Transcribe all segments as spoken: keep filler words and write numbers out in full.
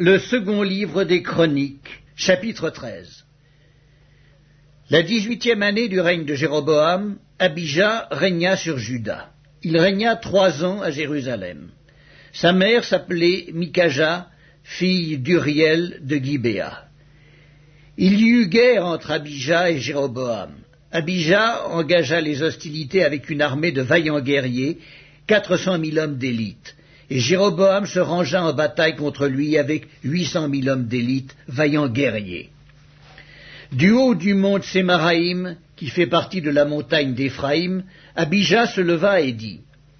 Le second livre des Chroniques, chapitre treize. La dix-huitième année du règne de Jéroboam, Abijah régna sur Juda. Il régna trois ans à Jérusalem. Sa mère s'appelait Mikaja, fille d'Uriel de Gibéa. Il y eut guerre entre Abijah et Jéroboam. Abijah engaga les hostilités avec une armée de vaillants guerriers, quatre cent mille hommes d'élite. Et Jéroboam se rangea en bataille contre lui avec huit cent mille hommes d'élite, vaillants guerriers. Du haut du mont Sémaraïm, qui fait partie de la montagne d'Éphraïm, Abijah se leva et dit :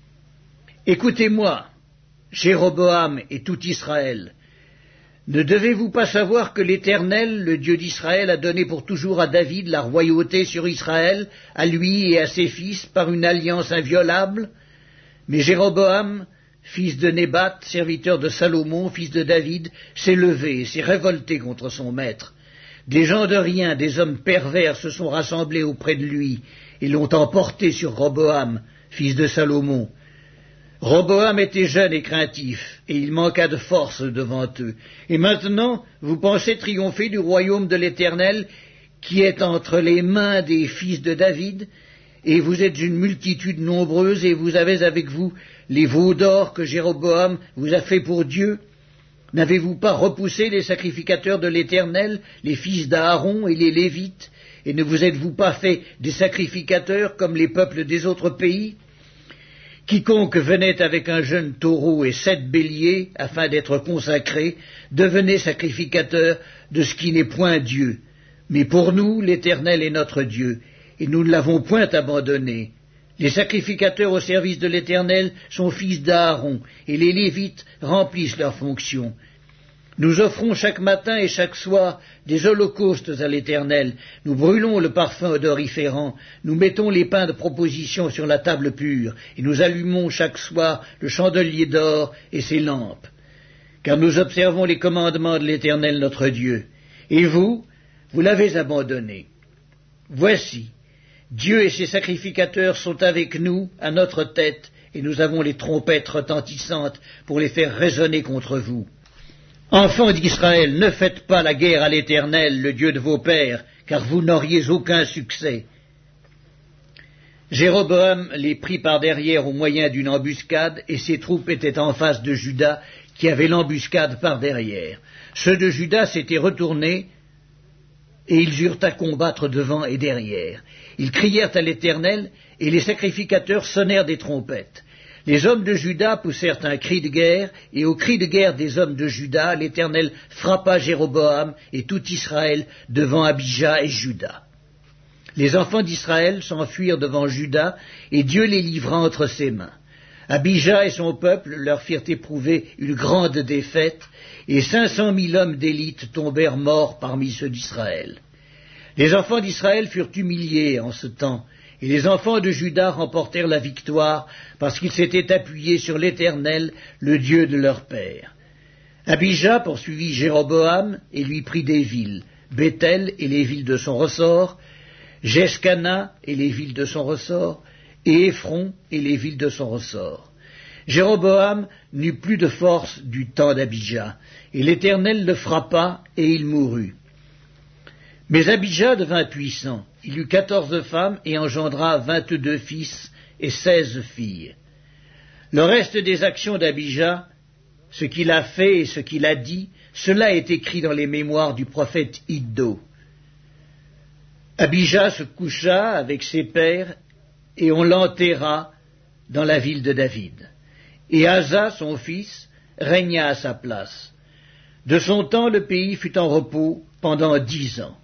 « Écoutez-moi, Jéroboam et tout Israël, ne devez-vous pas savoir que l'Éternel, le Dieu d'Israël, a donné pour toujours à David la royauté sur Israël, à lui et à ses fils, par une alliance inviolable ? Mais Jéroboam, fils de Nébat, serviteur de Salomon, fils de David, s'est levé et s'est révolté contre son maître. Des gens de rien, des hommes pervers se sont rassemblés auprès de lui et l'ont emporté sur Roboam, fils de Salomon. Roboam était jeune et craintif, et il manqua de force devant eux. Et maintenant, vous pensez triompher du royaume de l'Éternel, qui est entre les mains des fils de David, et vous êtes une multitude nombreuse, et vous avez avec vous les veaux d'or que Jéroboam vous a fait pour Dieu. N'avez-vous pas repoussé les sacrificateurs de l'Éternel, les fils d'Aaron et les Lévites, et ne vous êtes-vous pas fait des sacrificateurs comme les peuples des autres pays ? Quiconque venait avec un jeune taureau et sept béliers, afin d'être consacré, devenait sacrificateur de ce qui n'est point Dieu. Mais pour nous, l'Éternel est notre Dieu, et nous ne l'avons point abandonné. Les sacrificateurs au service de l'Éternel sont fils d'Aaron, et les Lévites remplissent leurs fonctions. Nous offrons chaque matin et chaque soir des holocaustes à l'Éternel. Nous brûlons le parfum odoriférant. Nous mettons les pains de proposition sur la table pure, et nous allumons chaque soir le chandelier d'or et ses lampes. Car nous observons les commandements de l'Éternel notre Dieu. Et vous, vous l'avez abandonné. Voici, Dieu et ses sacrificateurs sont avec nous, à notre tête, et nous avons les trompettes retentissantes pour les faire résonner contre vous. Enfants d'Israël, ne faites pas la guerre à l'Éternel, le Dieu de vos pères, car vous n'auriez aucun succès. Jéroboam les prit par derrière au moyen d'une embuscade, et ses troupes étaient en face de Juda, qui avait l'embuscade par derrière. Ceux de Juda s'étaient retournés, et ils eurent à combattre devant et derrière. Ils crièrent à l'Éternel, et les sacrificateurs sonnèrent des trompettes. Les hommes de Juda poussèrent un cri de guerre, et au cri de guerre des hommes de Juda, l'Éternel frappa Jéroboam et tout Israël devant Abijah et Juda. Les enfants d'Israël s'enfuirent devant Juda, et Dieu les livra entre ses mains. Abijah et son peuple leur firent éprouver une grande défaite, et cinq cent mille hommes d'élite tombèrent morts parmi ceux d'Israël. Les enfants d'Israël furent humiliés en ce temps, et les enfants de Juda remportèrent la victoire parce qu'ils s'étaient appuyés sur l'Éternel, le Dieu de leur père. Abijah poursuivit Jéroboam et lui prit des villes, Béthel et les villes de son ressort, Jescana et les villes de son ressort, et Éphron et les villes de son ressort. Jéroboam n'eut plus de force du temps d'Abijah, et l'Éternel le frappa et il mourut. Mais Abijah devint puissant. Il eut quatorze femmes et engendra vingt-deux fils et seize filles. Le reste des actions d'Abijah, ce qu'il a fait et ce qu'il a dit, cela est écrit dans les mémoires du prophète Iddo. Abijah se coucha avec ses pères et on l'enterra dans la ville de David. Et Asa, son fils, régna à sa place. De son temps, le pays fut en repos pendant dix ans.